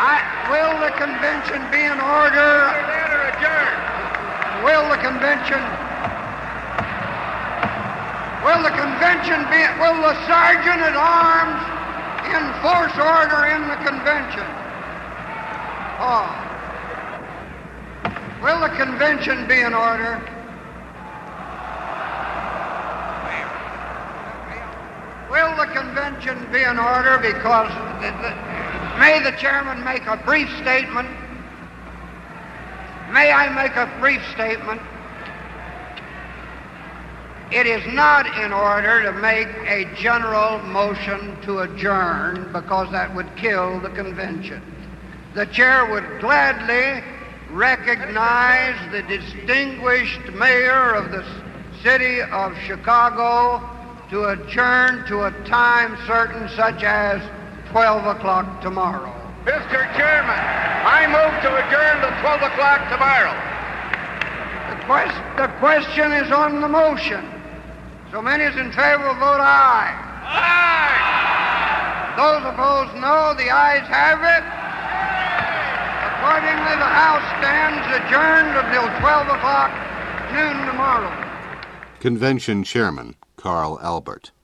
Will the convention be in order? Will the sergeant at arms enforce order in the convention? Will the convention be in order? Will the convention be in order? Because may the chairman make a brief statement? May I make a brief statement? It is not in order to make a general motion to adjourn because that would kill the convention. The chair would gladly recognize the distinguished mayor of the city of Chicago to adjourn to a time certain such as 12 o'clock tomorrow. Mr. Chairman, I move to adjourn to 12 o'clock tomorrow. The question is on the motion. So many as in favor will vote aye. Aye! Those opposed, no. The ayes have it. Accordingly, the House stands adjourned until 12 o'clock noon tomorrow. Convention Chairman Carl Albert.